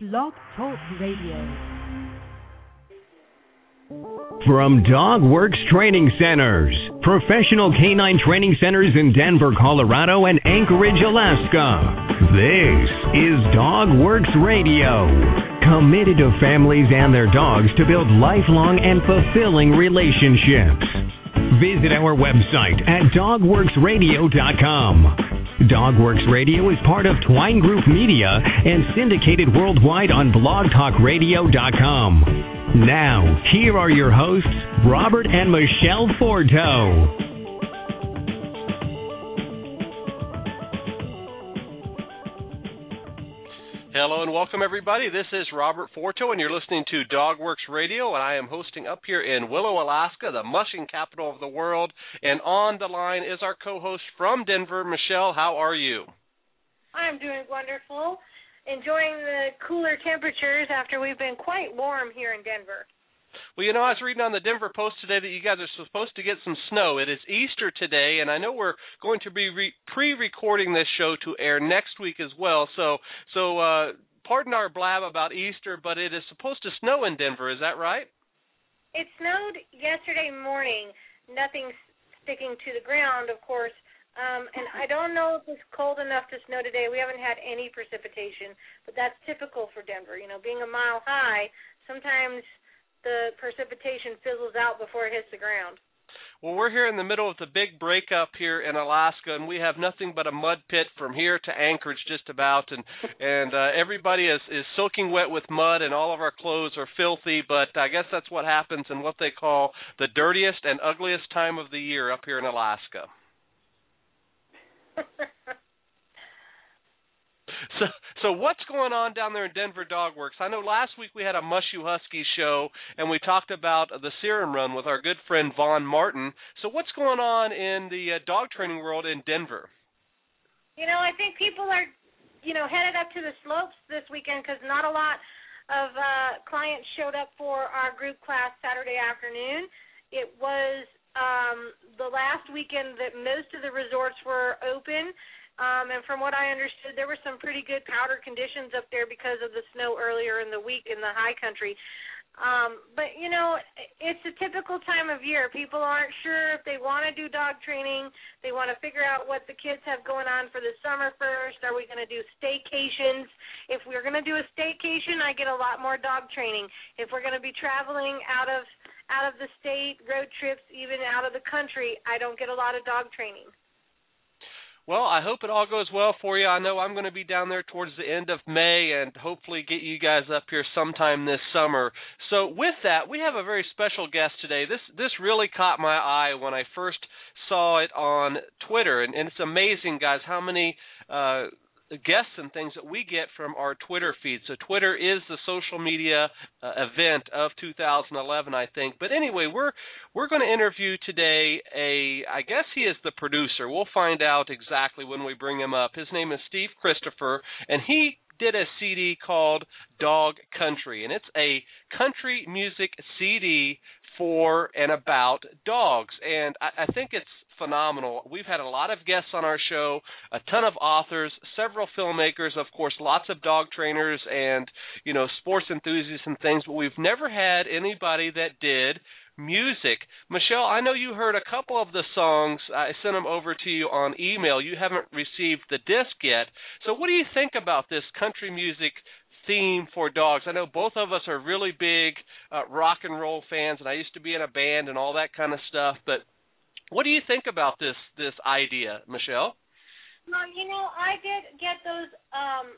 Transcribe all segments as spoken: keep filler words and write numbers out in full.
Blog Talk Radio. From DogWorks Training Centers, professional canine training centers in Denver, Colorado, and Anchorage, Alaska. This is DogWorks Radio, committed to families and their dogs to build lifelong and fulfilling relationships. Visit our website at dogworks radio dot com. DogWorks Radio is part of Twine Group Media and syndicated worldwide on blog talk radio dot com. Now, here are your hosts, Robert and Michelle Forto. Hello and welcome, everybody. This is Robert Forto, and you're listening to DogWorks Radio, and I am hosting up here in Willow, Alaska, the mushing capital of the world. And on the line is our co-host from Denver, Michelle. How are you? I'm doing wonderful. Enjoying the cooler temperatures after we've been quite warm here in Denver. Well, you know, I was reading on the Denver Post today that you guys are supposed to get some snow. It is Easter today, and I know we're going to be re- pre-recording this show to air next week as well. So, so uh, pardon our blab about Easter, but it is supposed to snow in Denver. Is that right? It snowed yesterday morning. Nothing's sticking to the ground, of course. Um, and I don't know if it's cold enough to snow today. We haven't had any precipitation, but that's typical for Denver. You know, being a mile high, sometimes the precipitation fizzles out before it hits the ground. Well, we're here in the middle of the big breakup here in Alaska, and we have nothing but a mud pit from here to Anchorage just about, and and uh, everybody is, is soaking wet with mud, and all of our clothes are filthy, but I guess that's what happens in what they call the dirtiest and ugliest time of the year up here in Alaska. So, so what's going on down there in Denver DogWorks? I know last week we had a Mushu Husky show, and we talked about the Serum Run with our good friend Vaughn Martin. So what's going on in the uh, dog training world in Denver? You know, I think people are, you know, headed up to the slopes this weekend because not a lot of uh, clients showed up for our group class Saturday afternoon. It was um, the last weekend that most of the resorts were open. Um, and from what I understood, there were some pretty good powder conditions up there because of the snow earlier in the week in the high country. Um, but, you know, it's a typical time of year. People aren't sure if they want to do dog training. They want to figure out what the kids have going on for the summer first. Are we going to do staycations? If we're going to do a staycation, I get a lot more dog training. If we're going to be traveling out of out of the state, road trips, even out of the country, I don't get a lot of dog training. Well, I hope it all goes well for you. I know I'm going to be down there towards the end of May and hopefully get you guys up here sometime this summer. So with that, we have a very special guest today. This this really caught my eye when I first saw it on Twitter, and, and it's amazing, guys, how many uh, guests and things that we get from our Twitter feed. So Twitter is the social media uh, event of two thousand eleven, I think. But anyway, we're we're going to interview today a, I guess he is the producer. We'll find out exactly when we bring him up. His name is Steve Christopher, and he did a C D called Dog Country, and it's a country music C D for and about dogs. And I, I think it's phenomenal. We've had a lot of guests on our show, a ton of authors, several filmmakers, of course, lots of dog trainers and, you know, sports enthusiasts and things, but we've never had anybody that did music. Michelle, I know you heard a couple of the songs. I sent them over to you on email. You haven't received the disc yet. So what do you think about this country music theme for dogs? I know both of us are really big uh, rock and roll fans, and I used to be in a band and all that kind of stuff, but what do you think about this this idea, Michelle? Well, you know, I did get those um,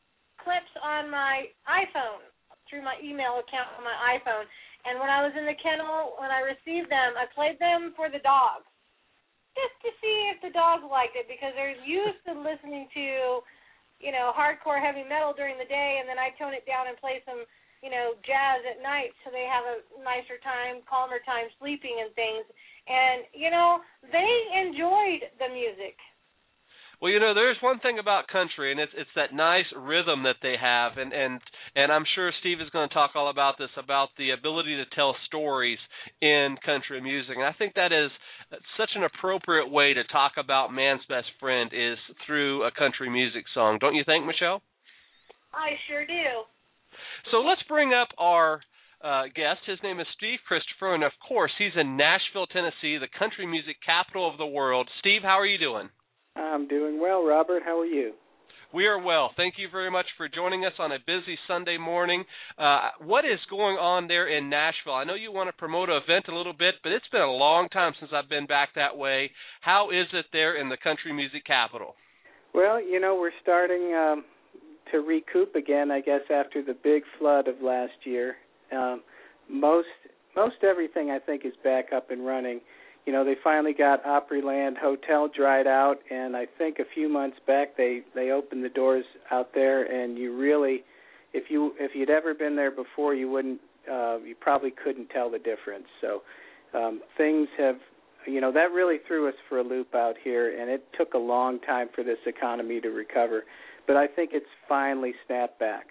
clips on my iPhone through my email account on my iPhone. And when I was in the kennel, when I received them, I played them for the dogs just to see if the dogs liked it because they're used to listening to, you know, hardcore heavy metal during the day, and then I tone it down and play some, you know, jazz at night so they have a nicer time, calmer time sleeping and things. And, you know, they enjoyed the music. Well, you know, there's one thing about country, and it's it's that nice rhythm that they have, and and and I'm sure Steve is going to talk all about this, about the ability to tell stories in country music, and I think that is such an appropriate way to talk about man's best friend is through a country music song. Don't you think, Michelle? I sure do. So let's bring up our uh, guest. His name is Steve Christopher, and of course, he's in Nashville, Tennessee, the country music capital of the world. Steve, how are you doing? I'm doing well, Robert. How are you? We are well. Thank you very much for joining us on a busy Sunday morning. Uh, what is going on there in Nashville? I know you want to promote an event a little bit, but it's been a long time since I've been back that way. How is it there in the country music capital? Well, you know, we're starting um, to recoup again, I guess, after the big flood of last year. Um, most most everything, I think, is back up and running. You know, they finally got Opryland Hotel dried out, and I think a few months back they, they opened the doors out there, and you really, if you if you'd ever been there before, you wouldn't, uh, you probably couldn't tell the difference. So um, things have, you know, that really threw us for a loop out here, and it took a long time for this economy to recover. But I think it's finally snapped back.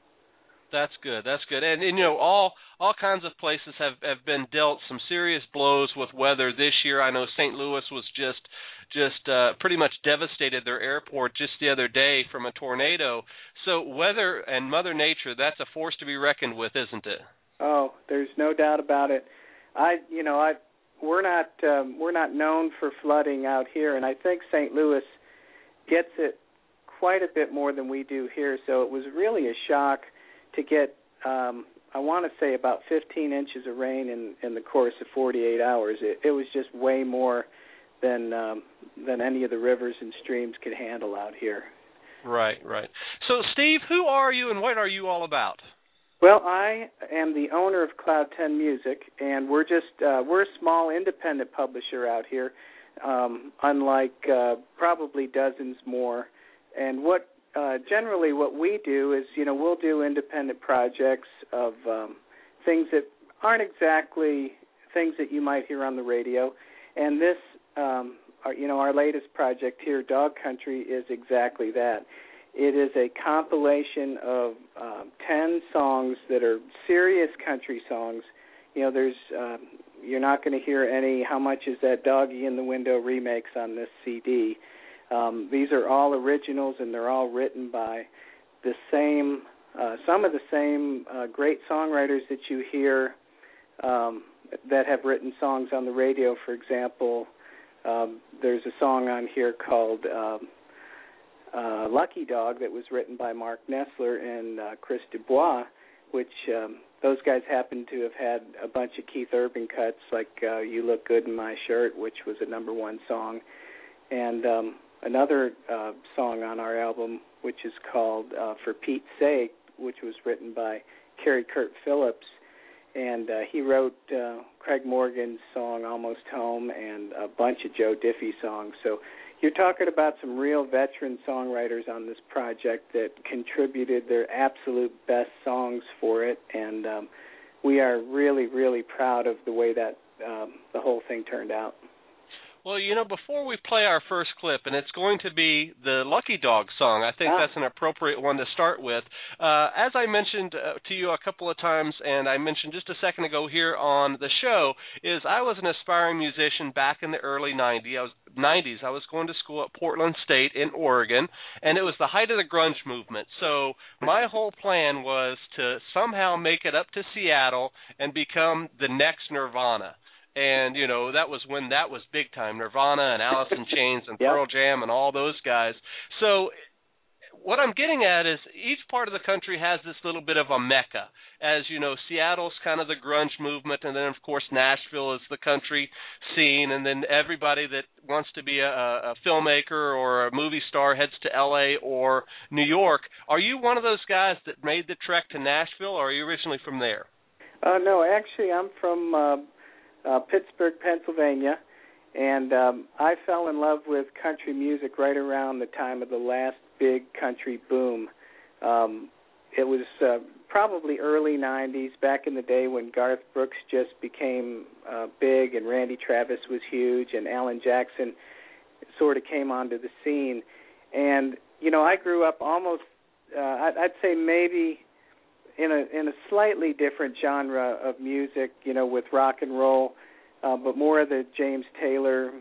That's good. That's good. And, and you know, all all kinds of places have, have been dealt some serious blows with weather this year. I know Saint Louis was just just uh, pretty much devastated their airport just the other day from a tornado. So weather and Mother Nature, that's a force to be reckoned with, isn't it? Oh, there's no doubt about it. I, you know, I we're not um, we're not known for flooding out here, and I think Saint Louis gets it quite a bit more than we do here. So it was really a shock to get, um, I want to say, about fifteen inches of rain in, in the course of forty-eight hours. It, it was just way more than um, than any of the rivers and streams could handle out here. Right, right. So, Steve, who are you and what are you all about? Well, I am the owner of Cloud ten Music, and we're just uh, we're a small independent publisher out here, um, unlike uh, probably dozens more. And what Uh, generally what we do is, you know, we'll do independent projects of um, things that aren't exactly things that you might hear on the radio. And this, um, our, you know, our latest project here, Dog Country, is exactly that. It is a compilation of um, ten songs that are serious country songs. You know, there's, um, you're not going to hear any How Much Is That Doggy in the Window remakes on this C D. Um, these are all originals, and they're all written by the same, uh, some of the same uh, great songwriters that you hear um, that have written songs on the radio. For example, um, there's a song on here called um, uh, Lucky Dog that was written by Mark Nessler and uh, Chris Dubois, which um, those guys happen to have had a bunch of Keith Urban cuts, like uh, You Look Good in My Shirt, which was a number one song. And um, another uh, song on our album, which is called uh, For Pete's Sake, which was written by Kerry Kurt Phillips. And uh, he wrote uh, Craig Morgan's song Almost Home and a bunch of Joe Diffie songs. So you're talking about some real veteran songwriters on this project that contributed their absolute best songs for it. And um, we are really, really proud of the way that um, the whole thing turned out. Well, you know, before we play our first clip, and it's going to be the Lucky Dog song, I think ah. that's an appropriate one to start with. Uh, as I mentioned uh, to you a couple of times, and I mentioned just a second ago here on the show, is I was an aspiring musician back in the early nineties. I was, nineties. I was going to school at Portland State in Oregon, and it was the height of the grunge movement. So my whole plan was to somehow make it up to Seattle and become the next Nirvana. And, you know, that was when that was big time, Nirvana and Alice in Chains and yep. Pearl Jam and all those guys. So what I'm getting at is each part of the country has this little bit of a mecca. As you know, Seattle's kind of the grunge movement, and then, of course, Nashville is the country scene, and then everybody that wants to be a, a filmmaker or a movie star heads to L A or New York. Are you one of those guys that made the trek to Nashville, or are you originally from there? Uh, no, actually, I'm from uh, uh, Pittsburgh, Pennsylvania, and um, I fell in love with country music right around the time of the last big country boom. Um, it was uh, probably early nineties, back in the day when Garth Brooks just became uh, big and Randy Travis was huge and Alan Jackson sort of came onto the scene. And, you know, I grew up almost, uh, I'd, I'd say maybe in a in a slightly different genre of music, you know, with rock and roll, uh, but more of the James Taylor,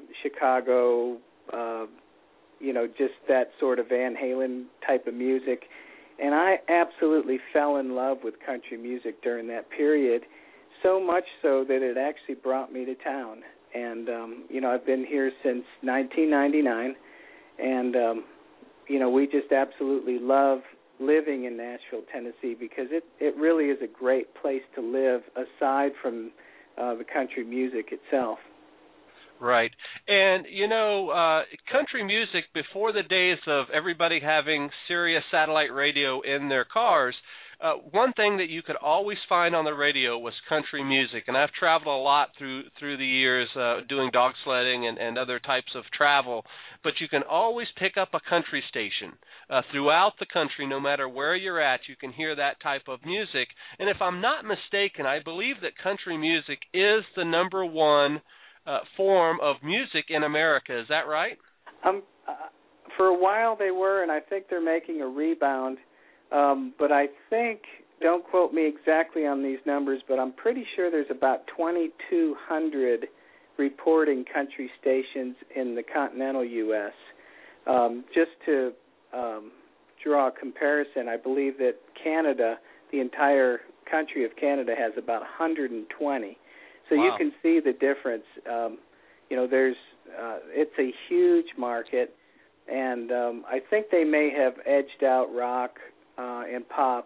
Chicago, uh, you know, just that sort of Van Halen type of music. and I absolutely fell in love with country music during that period, so much so that it actually brought me to town. And, um, you know, I've been here since nineteen ninety-nine, and, um, you know, we just absolutely love living in Nashville, Tennessee, because it, it really is a great place to live aside from uh, the country music itself. Right. And, you know, uh, country music, before the days of everybody having Sirius satellite radio in their cars, uh, one thing that you could always find on the radio was country music. And I've traveled a lot through through the years uh, doing dog sledding and, and other types of travel, but you can always pick up a country station. Uh, throughout the country, no matter where you're at, you can hear that type of music. And if I'm not mistaken, I believe that country music is the number one Uh, form of music in America. Is that right? Um, uh, for a while they were, and I think they're making a rebound. Um, but I think, don't quote me exactly on these numbers, but I'm pretty sure there's about twenty-two hundred reporting country stations in the continental U S Um, just to um, draw a comparison, I believe that Canada, the entire country of Canada, has about one hundred twenty. So wow. You can see the difference. Um, you know, there's uh, it's a huge market, and um, I think they may have edged out rock uh, and pop,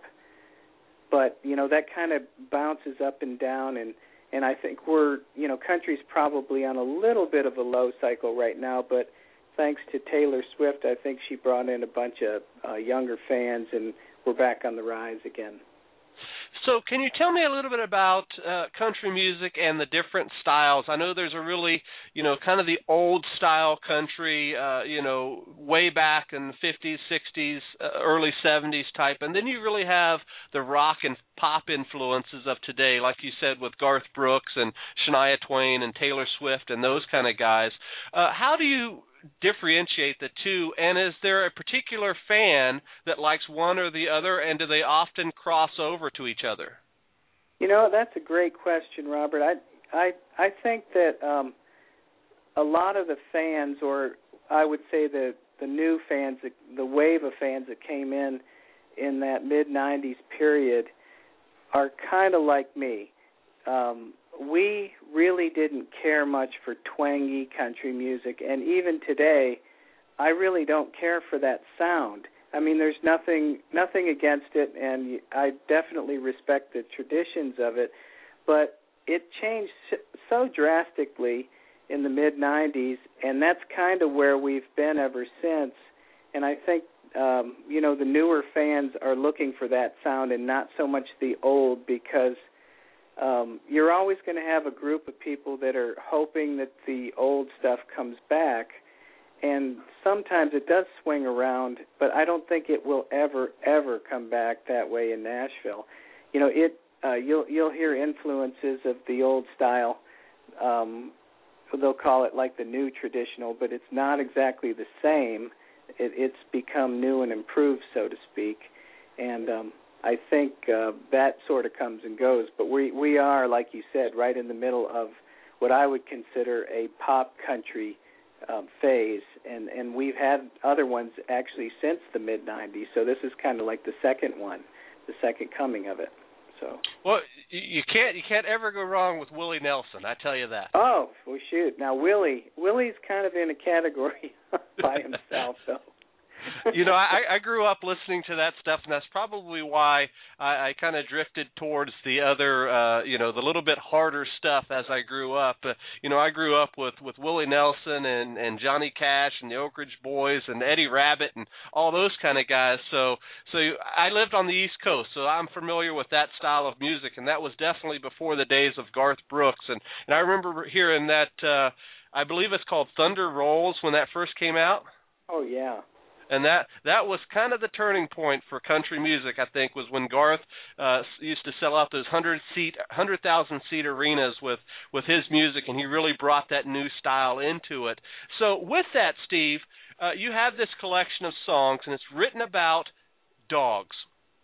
but you know that kind of bounces up and down, and, and I think we're you know country's probably on a little bit of a low cycle right now, but thanks to Taylor Swift, I think she brought in a bunch of uh, younger fans, and we're back on the rise again. So can you tell me a little bit about uh, country music and the different styles? I know there's a really, you know, kind of the old style country, uh, you know, way back in the fifties, sixties, uh, early seventies type, and then you really have the rock and pop influences of today, like you said, with Garth Brooks and Shania Twain and Taylor Swift and those kind of guys. Uh, how do you differentiate the two, and is there a particular fan that likes one or the other, and do they often cross over to each other? You know, that's a great question, Robert. I I I think that um, a lot of the fans, or I would say the the new fans, the wave of fans that came in in that mid nineties period, are kind of like me. Um, we really didn't care much for twangy country music, and even today, I really don't care for that sound. I mean, there's nothing nothing against it, and I definitely respect the traditions of it, but it changed so drastically in the mid nineties, and that's kind of where we've been ever since. And I think, um, you know, the newer fans are looking for that sound and not so much the old, because Um, you're always going to have a group of people that are hoping that the old stuff comes back, and sometimes it does swing around, but I don't think it will ever, ever come back that way in Nashville. You know, it uh, you'll you'll hear influences of the old style. Um, they'll call it like the new traditional, but it's not exactly the same. It, it's become new and improved, so to speak, and um, I think uh, that sort of comes and goes, but we, we are, like you said, right in the middle of what I would consider a pop country um, phase, and, and we've had other ones actually since the mid nineties, so this is kind of like the second one, the second coming of it. So well, you can't you can't ever go wrong with Willie Nelson, I tell you that. Oh, well, shoot. Now, Willie, Willie's kind of in a category by himself, though. You know, I, I grew up listening to that stuff, and that's probably why I, I kind of drifted towards the other, uh, you know, the little bit harder stuff as I grew up. Uh, you know, I grew up with, with Willie Nelson and, and Johnny Cash and the Oak Ridge Boys and Eddie Rabbitt and all those kind of guys. So, so I lived on the East Coast, so I'm familiar with that style of music, and that was definitely before the days of Garth Brooks. And, and I remember hearing that, uh, I believe it's called Thunder Rolls when that first came out. Oh, yeah. And that that was kind of the turning point for country music, I think, was when Garth uh, used to sell out those hundred seat, hundred thousand seat arenas with, with his music, and he really brought that new style into it. So with that, Steve, uh, you have this collection of songs, and it's written about dogs.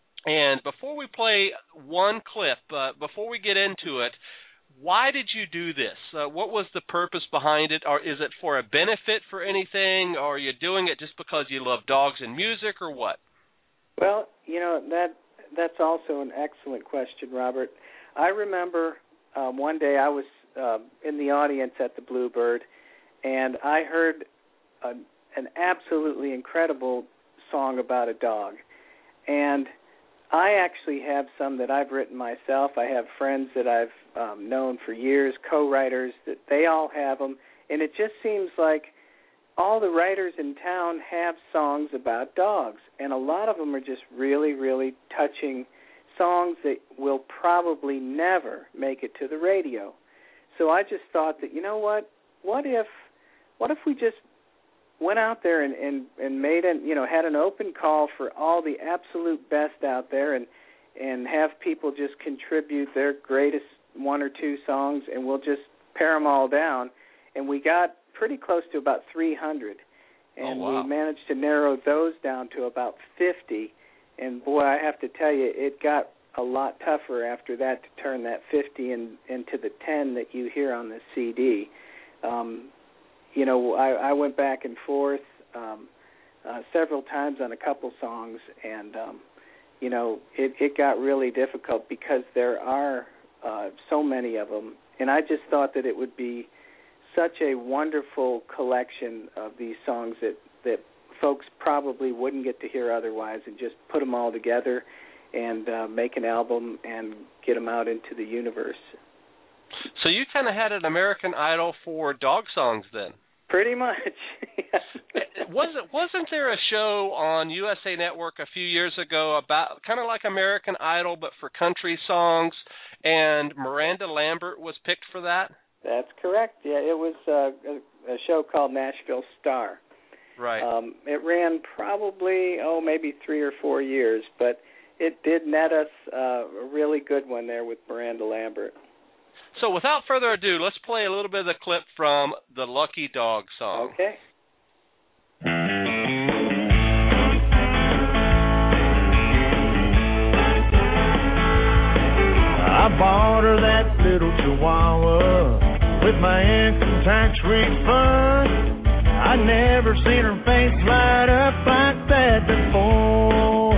And before we play one clip, uh, before we get into it, why did you do this? Uh, what was the purpose behind it? Or is it for a benefit for anything? Or are you doing it just because you love dogs and music, or what? Well, you know, that that's also an excellent question, Robert. I remember um, one day I was uh, in the audience at the Bluebird, and I heard a, an absolutely incredible song about a dog. And I actually have some that I've written myself. I have friends that I've um, known for years, co-writers, that they all have them. And it just seems like all the writers in town have songs about dogs. And a lot of them are just really, really touching songs that will probably never make it to the radio. So I just thought that, you know what, what if what if we just went out there and, and, and made an, you know, had an open call for all the absolute best out there and and have people just contribute their greatest one or two songs, and we'll just pare them all down. And we got pretty close to about three hundred. And oh, wow. we managed to narrow those down to about fifty. And, boy, I have to tell you, it got a lot tougher after that to turn that fifty in, into the ten that you hear on the C D. Um, you know, I, I went back and forth um, uh, several times on a couple songs, and, um, you know, it, it got really difficult because there are uh, so many of them. And I just thought that it would be such a wonderful collection of these songs that, that folks probably wouldn't get to hear otherwise, and just put them all together and uh, make an album and get them out into the universe. So you kind of had an American Idol for dog songs then? Pretty much, yes. Wasn't, wasn't there a show on U S A Network a few years ago about kind of like American Idol but for country songs, and Miranda Lambert was picked for that? That's correct. Yeah, it was uh, a, a show called Nashville Star. Right. Um, it ran probably, oh, maybe three or four years, but it did net us uh, a really good one there with Miranda Lambert. So without further ado, let's play a little bit of the clip from the Lucky Dog song. Okay. I bought her that little Chihuahua with my income tax refund. I'd never seen her face light up like that before.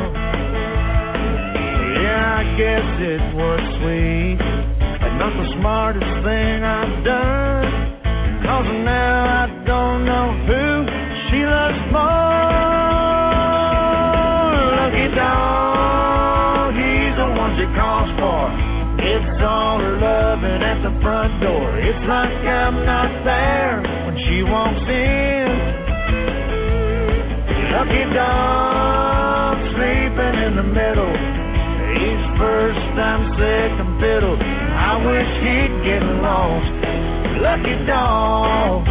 Yeah, I guess it was sweet, but not the smartest thing I've done, 'cause now I don't know who she loves more. Lucky dog, he's the one she calls for. It's all her loving at the front door. It's like I'm not there when she walks in. Lucky dog, sleeping in the middle. He's first, I'm second fiddle. I wish he'd get lost. Lucky dog.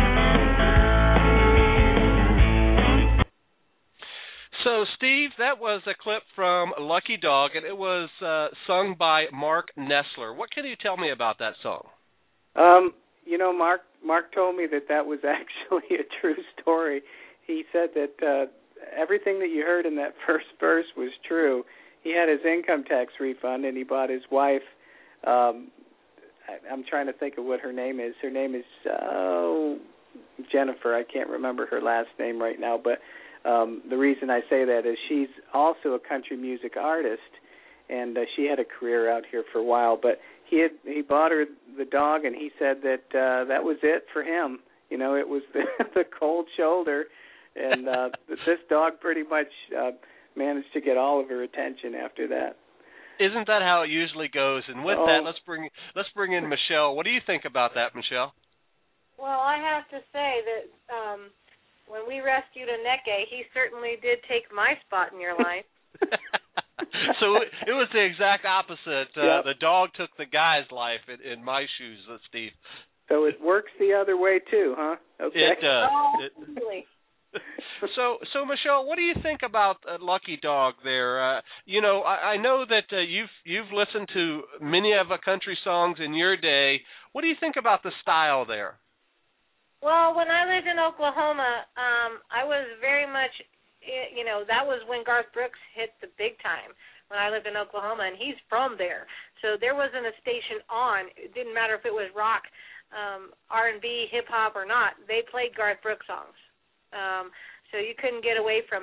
So, Steve, that was a clip from Lucky Dog, and it was uh, sung by Mark Nessler. What can you tell me about that song? Um, you know, Mark Mark told me that that was actually a true story. He said that uh, everything that you heard in that first verse was true. He had his income tax refund, and he bought his wife, um, I, I'm trying to think of what her name is. Her name is uh, Jennifer. I can't remember her last name right now, but Um, the reason I say that is she's also a country music artist, and uh, she had a career out here for a while. But he had he bought her the dog, and he said that uh, that was it for him. You know, it was the, the cold shoulder, and uh, this dog pretty much uh, managed to get all of her attention after that. Isn't that how it usually goes? And with oh. that, let's bring let's bring in Michelle. What do you think about that, Michelle? Well, I have to say that um, when we rescued Aneke, he certainly did take my spot in your life. So it was the exact opposite. Uh, yep. The dog took the guy's life in, in my shoes, uh, Steve. So it works the other way too, huh? Okay. It does. Oh, it, really? So, so Michelle, what do you think about uh, Lucky Dog there? Uh, you know, I, I know that uh, you've you've listened to many of the country songs in your day. What do you think about the style there? Well, when I lived in Oklahoma, um, I was very much, you know, that was when Garth Brooks hit the big time when I lived in Oklahoma, and he's from there. So there wasn't a station on. It didn't matter if it was rock, um, R and B, hip-hop or not. They played Garth Brooks songs. Um, so you couldn't get away from it.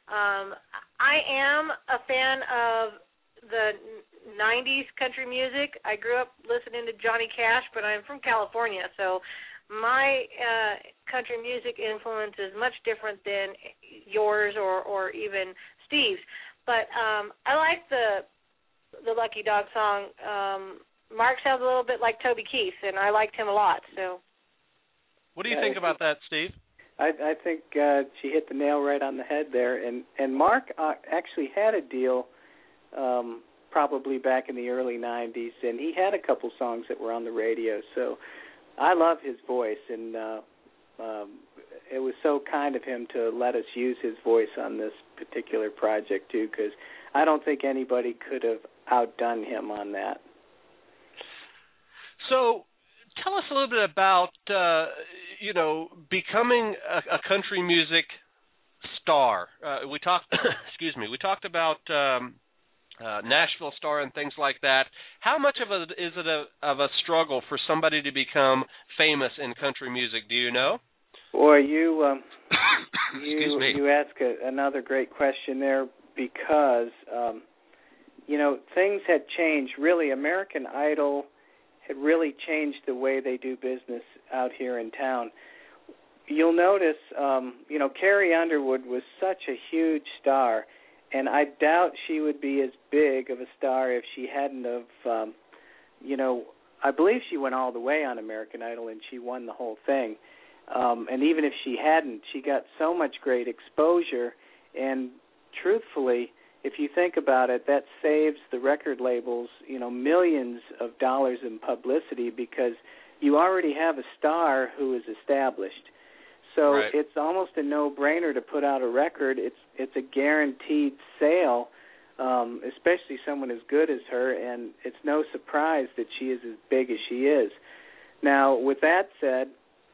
Um, I am a fan of the nineties country music. I grew up listening to Johnny Cash, but I'm from California, so my uh, country music influence is much different than yours or, or even Steve's. But um, I like the the Lucky Dog song. Um, Mark sounds a little bit like Toby Keith, and I liked him a lot. So, what do you think about that, Steve? I, I think uh, she hit the nail right on the head there. And and Mark uh, actually had a deal um, probably back in the early nineties, and he had a couple songs that were on the radio. So I love his voice, and uh, um, it was so kind of him to let us use his voice on this particular project too, because I don't think anybody could have outdone him on that. So tell us a little bit about, uh, you know, becoming a, a country music star. Uh, we talked, excuse me, we talked about um, uh, Nashville Star and things like that. How much of a is it a, of a struggle for somebody to become famous in country music? Do you know? Boy, you um, Excuse you me. you ask a, another great question there, because um, you know, things had changed. Really, American Idol had really changed the way they do business out here in town. You'll notice, um, you know, Carrie Underwood was such a huge star, and I doubt she would be as big of a star if she hadn't of, um, you know, I believe she went all the way on American Idol and she won the whole thing. Um, and even if she hadn't, she got so much great exposure, and truthfully, if you think about it, that saves the record labels, you know, millions of dollars in publicity, because you already have a star who is established. So right. It's almost a no-brainer to put out a record. It's it's a guaranteed sale, um, especially someone as good as her, and it's no surprise that she is as big as she is. Now, with that said,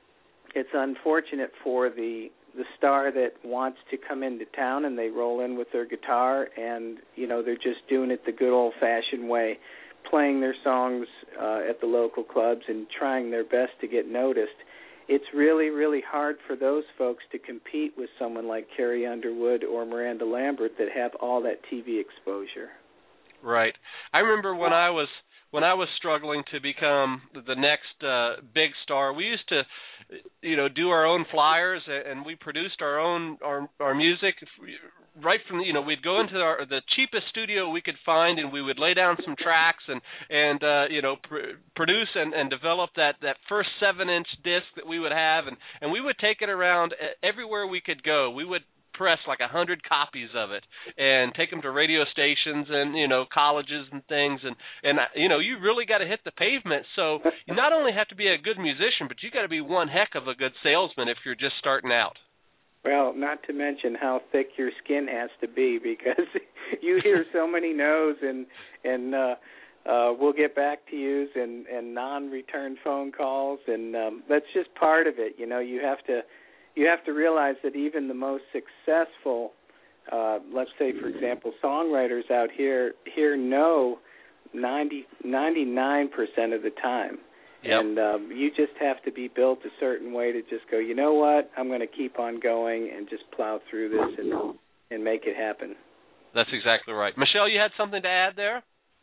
it's unfortunate for the the star that wants to come into town and they roll in with their guitar and, you know, they're just doing it the good old-fashioned way, playing their songs uh, at the local clubs and trying their best to get noticed. It's really, really hard for those folks to compete with someone like Carrie Underwood or Miranda Lambert that have all that T V exposure. Right. I remember when I was when I was struggling to become the next uh, big star, we used to, you know, do our own flyers, and we produced our own our, our music right from, you know, we'd go into our, the cheapest studio we could find, and we would lay down some tracks and and uh, you know pr- produce and, and develop that, that first seven inch disc that we would have, and, and we would take it around everywhere we could go. We would press like a hundred copies of it and take them to radio stations and, you know, colleges and things, and and you know, you really got to hit the pavement. So you not only have to be a good musician, but you got to be one heck of a good salesman if you're just starting out. Well, not to mention how thick your skin has to be, because you hear so many no's and and uh uh we'll get back to yous and and non-return phone calls, and um that's just part of it. You know, you have to You have to realize that even the most successful, uh, let's say, for example, songwriters out here, here know ninety, ninety-nine percent of the time. Yep. And um, you just have to be built a certain way to just go, you know what, I'm going to keep on going and just plow through this and, and make it happen. That's exactly right. Michelle, you had something to add there?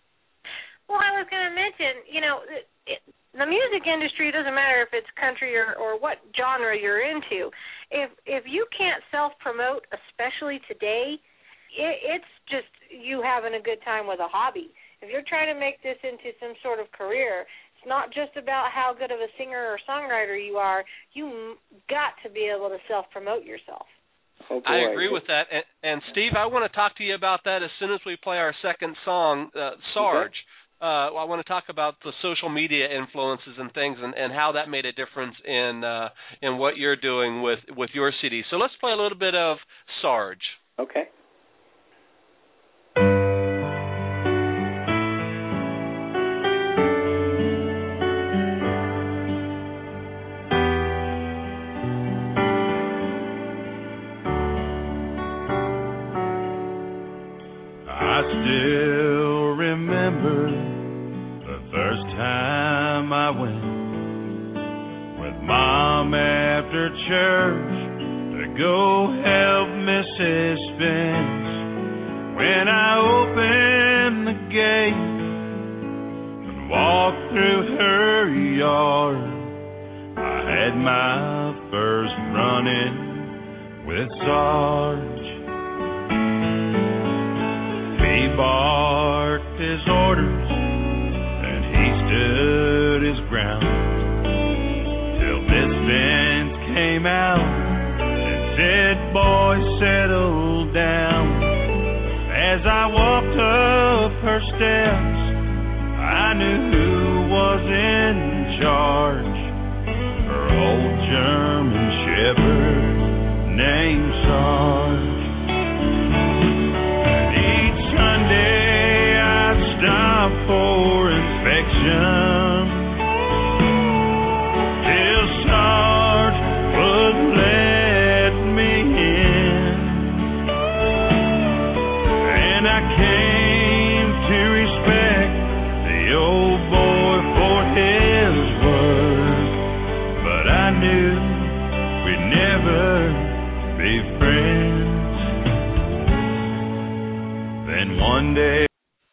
Well, I was going to mention, you know, it, it, the music industry, doesn't matter if it's country or, or what genre you're into. If if you can't self-promote, especially today, it, it's just you having a good time with a hobby. If you're trying to make this into some sort of career, it's not just about how good of a singer or songwriter you are. You got to be able to self-promote yourself. Oh, boy. I agree with that. And, and, Steve, I want to talk to you about that as soon as we play our second song, uh, Sarge. Okay. Uh, I want to talk about the social media influences and things, and, and how that made a difference in uh, in what you're doing with, with your C D. So let's play a little bit of Sarge. Okay. I still remember first time I went with Mom after church to go help Missus fence. When I opened the gate and walked through her yard, I had my first run-in with Sarge. He barked his orders and he stood his ground till this fence came out and said, "Boy, settle down." As I walked up her steps, I knew who was in charge. Her old German shepherd named Sarge. And each Sunday I'd stop for inspection till Sarge would let me in. And I came to respect the old boy for his word, but I knew we'd never be friends. Then one day.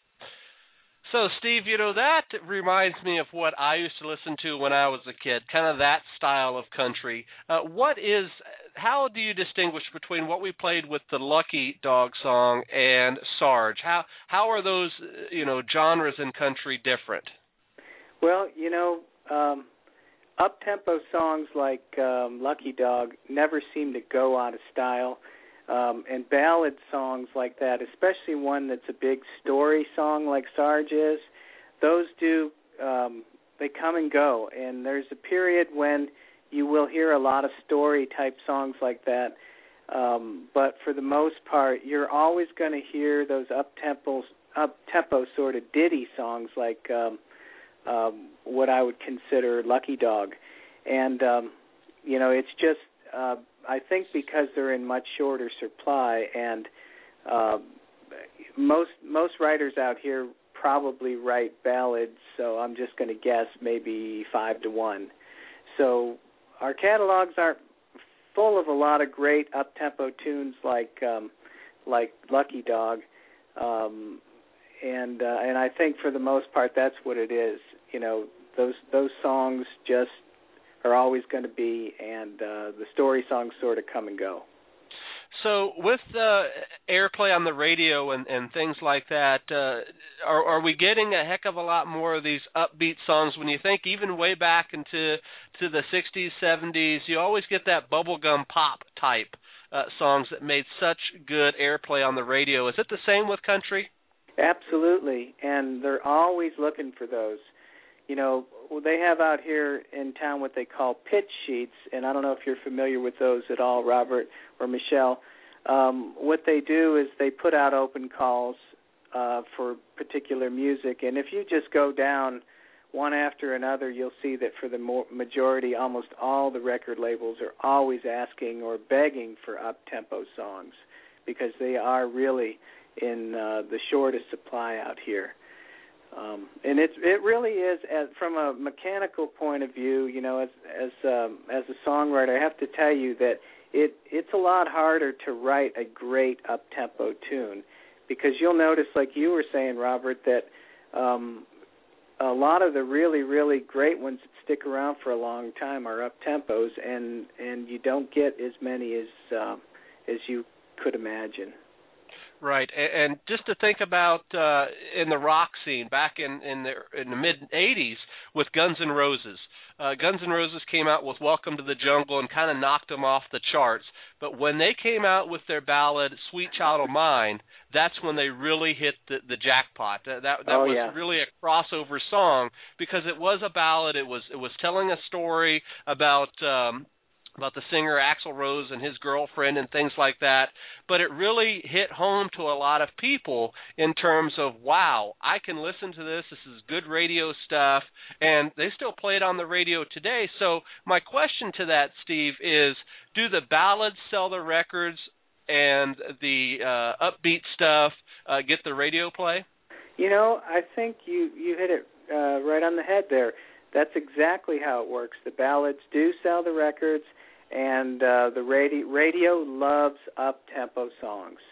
So, Steve, you know, that reminds me of what I used to listen to when I was a kid, kind of that style of country. Uh, what is, how do you distinguish between what we played with the Lucky Dog song and Sarge? How how are those, you know, genres in country different? Well, you know, um, up-tempo songs like um, Lucky Dog never seem to go out of style. Um, and ballad songs like that, especially one that's a big story song like Sarge is, those do, um, they come and go. And there's a period when you will hear a lot of story-type songs like that. Um, but for the most part, you're always going to hear those up-tempo, up-tempo sort of ditty songs like um, um, what I would consider Lucky Dog. And, um, you know, it's just... Uh, I think because they're in much shorter supply, and uh, most most writers out here probably write ballads, so I'm just going to guess maybe five to one. So our catalogs aren't full of a lot of great up-tempo tunes like um, like Lucky Dog, um, and uh, and I think for the most part that's what it is. You know, those those songs just are always going to be, and uh, the story songs sort of come and go. So with uh, airplay on the radio and, and things like that, uh, are, are we getting a heck of a lot more of these upbeat songs? When you think even way back into to the sixties, seventies, you always get that bubblegum pop type uh, songs that made such good airplay on the radio. Is it the same with country? Absolutely, and they're always looking for those. You know, they have out here in town what they call pitch sheets, and I don't know if you're familiar with those at all, Robert or Michelle. Um, what they do is they put out open calls uh, for particular music, and if you just go down one after another, you'll see that for the more majority, almost all the record labels are always asking or begging for up-tempo songs because they are really in uh, the shortest supply out here. Um, and it's it really is, as, from a mechanical point of view, you know, as as um, as a songwriter, I have to tell you that it it's a lot harder to write a great up-tempo tune because you'll notice, like you were saying, Robert, that um, a lot of the really, really great ones that stick around for a long time are up-tempos, and, and you don't get as many as uh, as you could imagine. Right, and just to think about uh, in the rock scene back in, in the, in the mid-eighties with Guns N' Roses. Uh, Guns N' Roses came out with Welcome to the Jungle and kind of knocked them off the charts. But when they came out with their ballad, Sweet Child O' Mine, that's when they really hit the, the jackpot. That, that, that oh, was yeah. really a crossover song because it was a ballad. It was, it was telling a story about... Um, about the singer Axl Rose and his girlfriend and things like that, but it really hit home to a lot of people in terms of, wow, I can listen to this, this is good radio stuff, and they still play it on the radio today. So my question to that, Steve, is do the ballads sell the records and the uh, upbeat stuff uh, get the radio play? You know, I think you, you hit it uh, right on the head there. That's exactly how it works. The ballads do sell the records, and uh, the radio, radio loves up-tempo songs.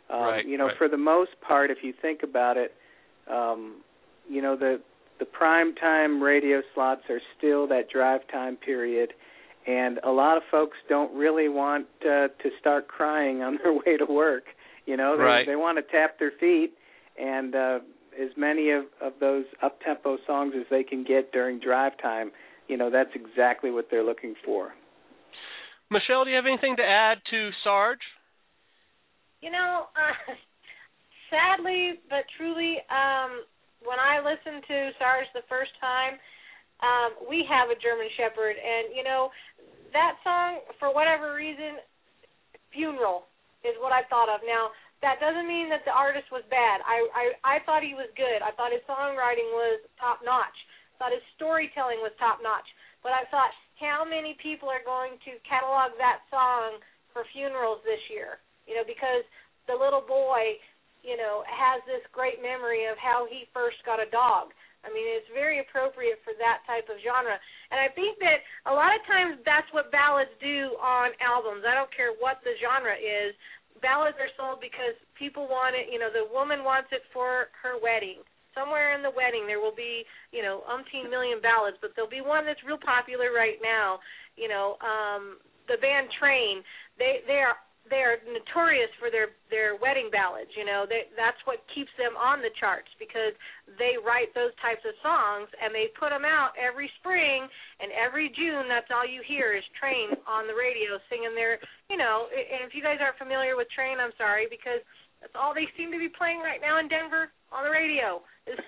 Um, right, you know, right. for the most part, if you think about it, um, you know, the the prime time radio slots are still that drive time period, and a lot of folks don't really want uh, to start crying on their way to work. You know, they right. they want to tap their feet, and uh, as many of, of those up-tempo songs as they can get during drive time, you know, that's exactly what they're looking for. Michelle, do you have anything to add to Sarge? You know, uh, sadly but truly, um, when I listened to Sarge the first time, um, we have a German Shepherd, and, you know, that song, for whatever reason, Funeral is what I thought of. Now, that doesn't mean that the artist was bad. I, I, I thought he was good. I thought his songwriting was top-notch. I thought his storytelling was top-notch. But I thought, how many people are going to catalog that song for funerals this year? You know, because the little boy, you know, has this great memory of how he first got a dog. I mean, it's very appropriate for that type of genre. And I think that a lot of times that's what ballads do on albums. I don't care what the genre is. Ballads are sold because people want it, you know, the woman wants it for her wedding. Somewhere in the wedding there will be, you know, umpteen million ballads, but there'll be one that's real popular right now. You know, um, the band Train, they they are they are notorious for their, their wedding ballads. You know, they, that's what keeps them on the charts, because they write those types of songs and they put them out every spring, and every June that's all you hear is Train on the radio singing their, you know, and if you guys aren't familiar with Train, I'm sorry, because that's all they seem to be playing right now in Denver on the radio is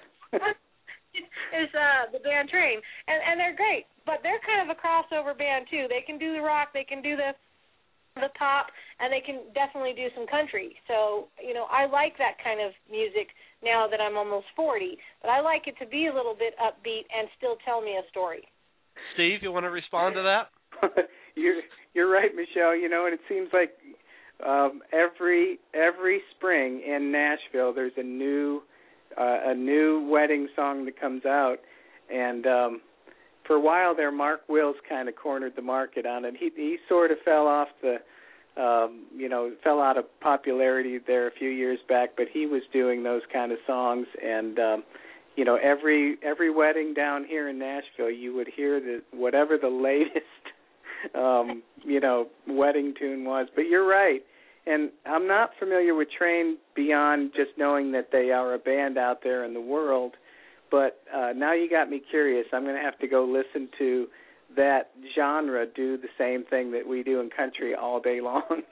is uh, the band Train, and, and they're great, but they're kind of a crossover band too. They can do the rock, they can do the the pop, and they can definitely do some country. So, you know, I like that kind of music now that I'm almost forty, but I like it to be a little bit upbeat and still tell me a story. Steve, you want to respond to that? you're you're right, Michelle. You know, and it seems like um, every every spring in Nashville there's a new uh, a new wedding song that comes out, and um, for a while there, Mark Wills kind of cornered the market on it. He he sort of fell off the, um, you know, fell out of popularity there a few years back. But he was doing those kind of songs, and um, you know, every every wedding down here in Nashville, you would hear the whatever the latest, um, you know, wedding tune was. But you're right, and I'm not familiar with Train beyond just knowing that they are a band out there in the world. But uh, now you got me curious. I'm going to have to go listen to that genre do the same thing that we do in country all day long.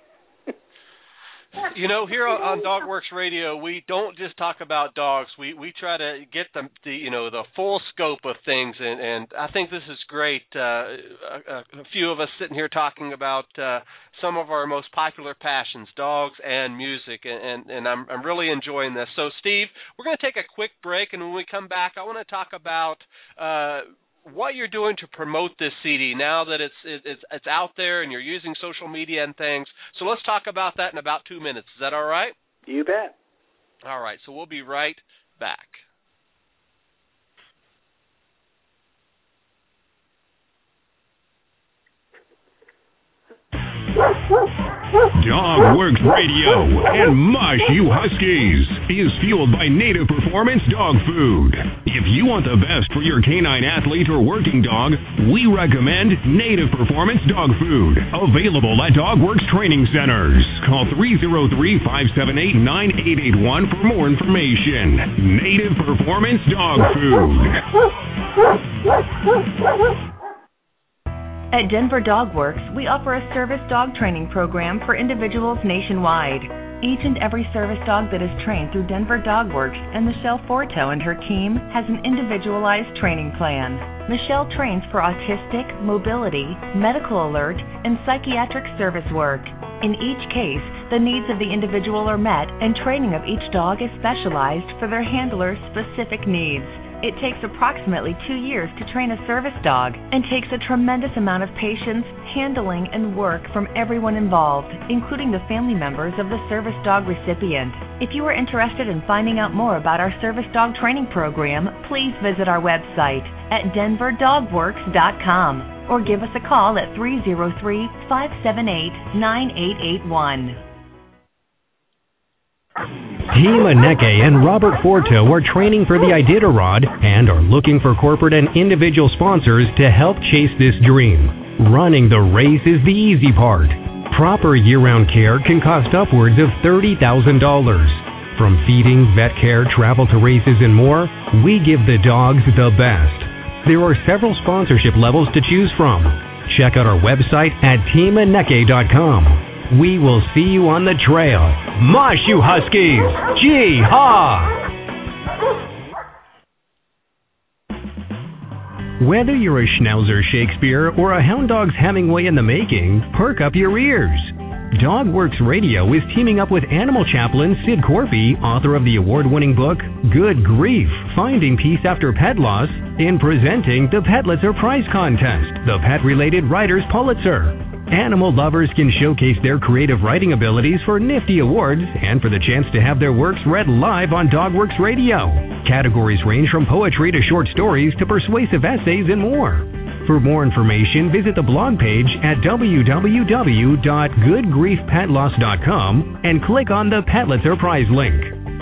You know, here on DogWorks Radio, we don't just talk about dogs. We we try to get the, the you know the full scope of things, and, and I think this is great. Uh, a, a few of us sitting here talking about uh, some of our most popular passions, dogs and music, and, and, and I'm I'm really enjoying this. So, Steve, we're going to take a quick break, and when we come back, I want to talk about Uh, what you're doing to promote this C D now that it's it's it's out there and you're using social media and things. So let's talk about that in about two minutes. Is that all right? You bet. All right. So we'll be right back. DogWorks Radio and Mush You Huskies is fueled by Native Performance Dog Food. If you want the best for your canine athlete or working dog, we recommend Native Performance Dog Food. Available at DogWorks Training Centers. Call three oh three, five seven eight, nine eight eight one for more information. Native Performance Dog Food. At Denver DogWorks, we offer a service dog training program for individuals nationwide. Each and every service dog that is trained through Denver DogWorks and Michelle Forto and her team has an individualized training plan. Michelle trains for autistic, mobility, medical alert, and psychiatric service work. In each case, the needs of the individual are met and training of each dog is specialized for their handler's specific needs. It takes approximately two years to train a service dog and takes a tremendous amount of patience, handling, and work from everyone involved, including the family members of the service dog recipient. If you are interested in finding out more about our service dog training program, please visit our website at denver dog works dot com or give us a call at three oh three, five seven eight, nine eight eight one. Team Aneke and Robert Forto are training for the Iditarod and are looking for corporate and individual sponsors to help chase this dream. Running the race is the easy part. Proper year-round care can cost upwards of thirty thousand dollars. From feeding, vet care, travel to races, and more, we give the dogs the best. There are several sponsorship levels to choose from. Check out our website at team aneke dot com. We will see you on the trail. Mosh, you Huskies! Gee-haw! Whether you're a Schnauzer Shakespeare or a Hound Dog's Hemingway in the making, perk up your ears. DogWorks Radio is teaming up with animal chaplain Sid Corpy, author of the award-winning book Good Grief, Finding Peace After Pet Loss, in presenting the Petlitzer Prize Contest, the pet-related writer's Pulitzer. Animal lovers can showcase their creative writing abilities for nifty awards and for the chance to have their works read live on DogWorks Radio. Categories range from poetry to short stories to persuasive essays and more. For more information, visit the blog page at w w w dot good grief pet loss dot com and click on the Petlitzer Prize link.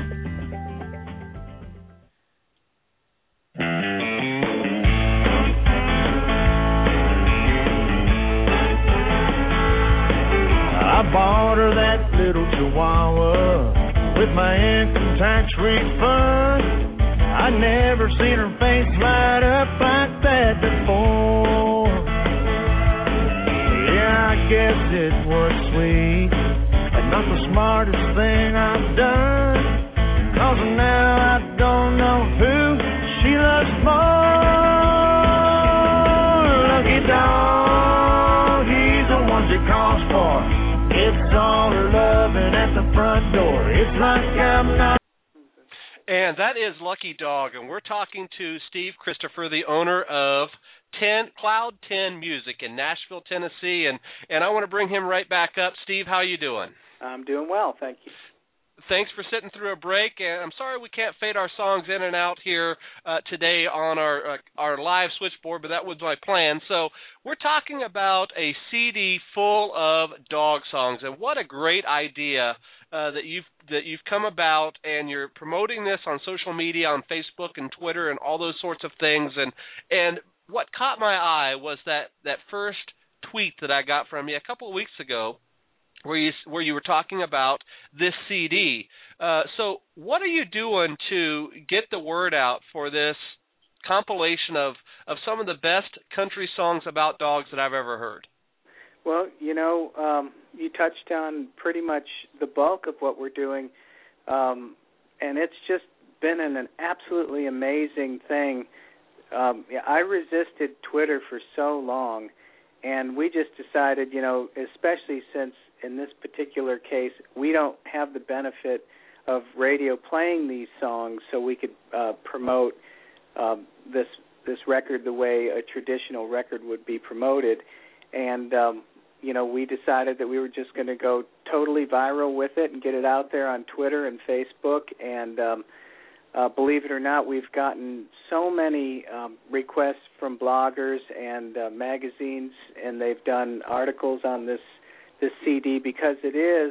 I bought her that little Chihuahua with my income tax refund. I never seen her face light up like that before. Yeah, I guess it was sweet, but not the smartest thing I've done. Cause now I don't know who she loves more. Lucky dog, he's the one she calls for. It's all her loving at the front door. It's like I'm not. And that is Lucky Dog, and we're talking to Steve Christopher, the owner of ten, Cloud ten Music in Nashville, Tennessee, and, and I want to bring him right back up. Steve, how you doing? I'm doing well, thank you. Thanks for sitting through a break, and I'm sorry we can't fade our songs in and out here uh, today on our uh, our live switchboard, but that was my plan. So we're talking about a C D full of dog songs, and what a great idea uh, that you've that you've come about, and you're promoting this on social media, on Facebook and Twitter, and all those sorts of things. And and what caught my eye was that that first tweet that I got from you a couple of weeks ago, where you where you were talking about this C D. Uh, so what are you doing to get the word out for this compilation of, of some of the best country songs about dogs that I've ever heard? Well, you know, um, you touched on pretty much the bulk of what we're doing, um, and it's just been an, an absolutely amazing thing. Um, I resisted Twitter for so long, and we just decided, you know, especially since in this particular case, we don't have the benefit of radio playing these songs, so we could uh, promote um, this this record the way a traditional record would be promoted. And, um, you know, we decided that we were just going to go totally viral with it and get it out there on Twitter and Facebook. And um, uh, believe it or not, we've gotten so many um, requests from bloggers and uh, magazines, and they've done articles on this this C D because it is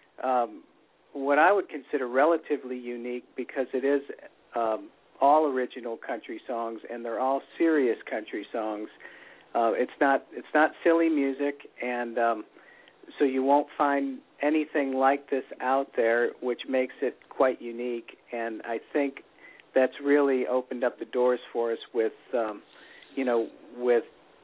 um, what I would consider relatively unique, because it is um, all original country songs, and they're all serious country songs. Uh, it's not it's not silly music, and um, so you won't find anything like this out there, which makes it quite unique. And I think that's really opened up the doors for us with, um, you know, with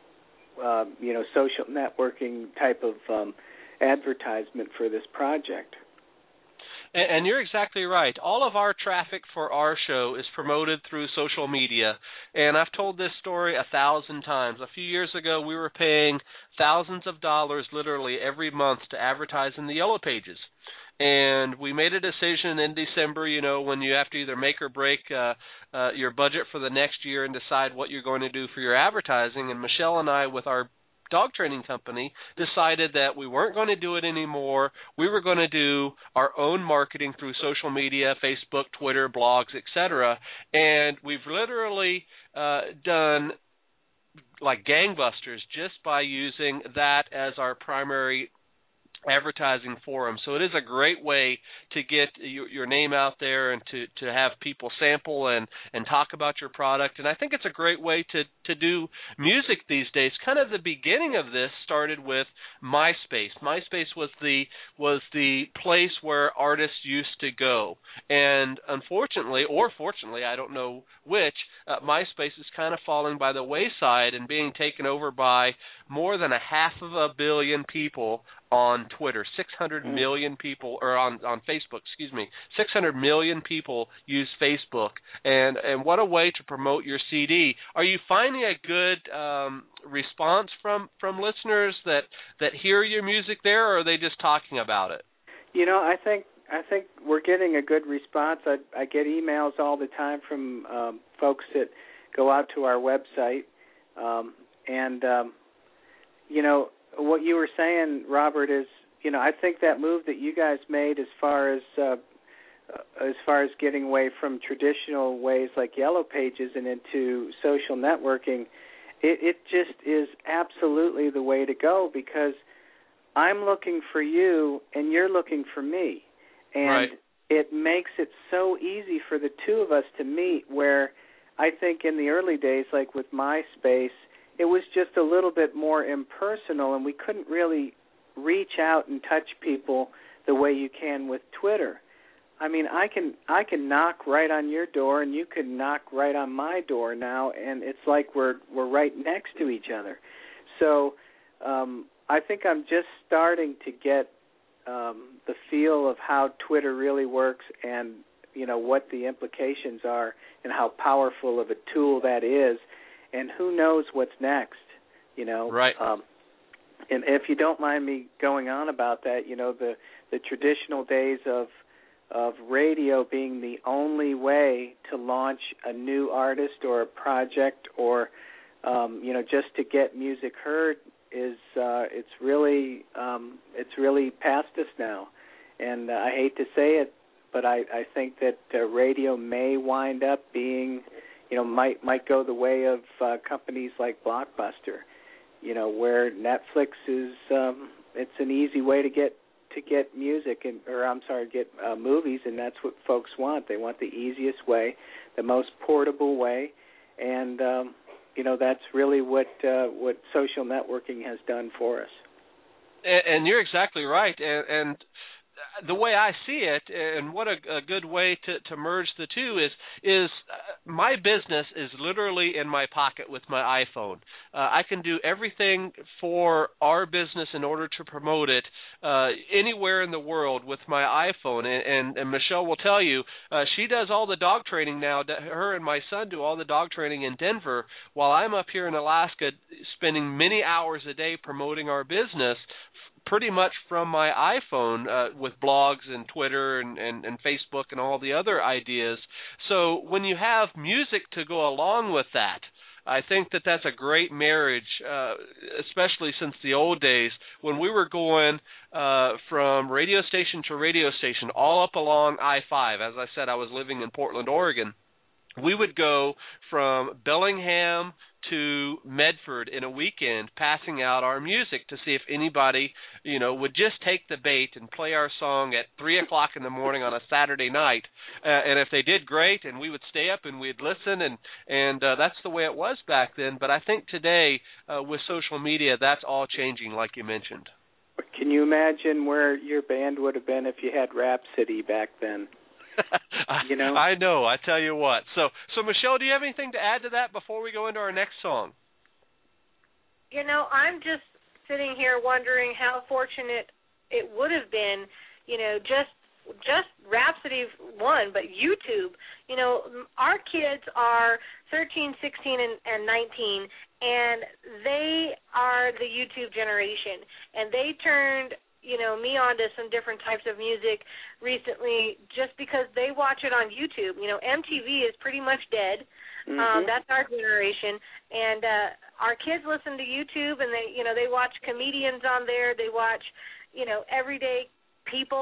uh, you know, social networking type of um, advertisement for this project. And, and you're exactly right. All of our traffic for our show is promoted through social media. And I've told this story a thousand times. A few years ago, we were paying thousands of dollars literally every month to advertise in the Yellow Pages. And we made a decision in December, you know, when you have to either make or break uh, uh, your budget for the next year and decide what you're going to do for your advertising. And Michelle and I, with our dog training company, decided that we weren't going to do it anymore. We were going to do our own marketing through social media, Facebook, Twitter, blogs, et cetera. And we've literally uh, done like gangbusters just by using that as our primary advertising for them. So it is a great way to get your, your name out there and to, to have people sample and, and talk about your product. And I think it's a great way to, to do music these days. Kind of the beginning of this started with MySpace. MySpace was the was the place where artists used to go. And unfortunately, or fortunately, I don't know which, uh, MySpace is kind of falling by the wayside and being taken over by more than a half of a billion people on Twitter, six hundred million people, or on, on Facebook, excuse me, six hundred million people use Facebook, and, and what a way to promote your C D. Are you finding a good um, response from, from listeners that, that hear your music there, or are they just talking about it? You know, I think I think we're getting a good response. I, I get emails all the time from um, folks that go out to our website, um, and, um, you know, what you were saying, Robert, is, you know, I think that move that you guys made as far as uh, as far as getting away from traditional ways like Yellow Pages and into social networking, it, it just is absolutely the way to go, because I'm looking for you and you're looking for me. And right. It makes it so easy for the two of us to meet, where I think in the early days, like with MySpace, it was just a little bit more impersonal, and we couldn't really reach out and touch people the way you can with Twitter. I mean, I can I can knock right on your door, and you can knock right on my door now, and it's like we're we're right next to each other. So um, I think I'm just starting to get um, the feel of how Twitter really works, and you know what the implications are, and how powerful of a tool that is. And who knows what's next, you know? Right. Um, and if you don't mind me going on about that, you know, the, the traditional days of of radio being the only way to launch a new artist or a project, or um, you know, just to get music heard, is uh, it's really um, it's really past us now. And uh, I hate to say it, but I, I think that uh, radio may wind up being, you know, might might go the way of uh, companies like Blockbuster, you know, where Netflix is, um, it's an easy way to get to get music, and or I'm sorry, get uh, movies, and that's what folks want. They want the easiest way, the most portable way, and um, you know, that's really what uh, what social networking has done for us. And, and you're exactly right, and. and the way I see it, and what a, a good way to, to merge the two is, is uh, my business is literally in my pocket with my iPhone. Uh, I can do everything for our business in order to promote it uh, anywhere in the world with my iPhone. And, and, and Michelle will tell you, uh, she does all the dog training now. Her and my son do all the dog training in Denver, while I'm up here in Alaska spending many hours a day promoting our business, pretty much from my iPhone uh, with blogs and Twitter and, and, and Facebook and all the other ideas. So when you have music to go along with that, I think that that's a great marriage, uh, especially since the old days when we were going uh, from radio station to radio station all up along I five. As I said, I was living in Portland, Oregon. We would go from Bellingham to Medford in a weekend, passing out our music to see if anybody, you know, would just take the bait and play our song at three o'clock in the morning on a Saturday night. Uh, and if they did, great, and we would stay up and we'd listen, and and uh, that's the way it was back then. But I think today, uh, with social media, that's all changing, like you mentioned. Can you imagine where your band would have been if you had Rhapsody back then? You know, I know. I tell you what. So, so Michelle, do you have anything to add to that before we go into our next song? You know, I'm just sitting here wondering how fortunate it would have been. You know, just just Rhapsody one, but YouTube. You know, our kids are thirteen, sixteen, and, and nineteen, and they are the YouTube generation, and they turned, you know, me onto some different types of music recently just because they watch it on YouTube. You know, M T V is pretty much dead. Mm-hmm. Um, that's our generation. And uh, our kids listen to YouTube, and they, you know, they watch comedians on there. They watch, you know, everyday people,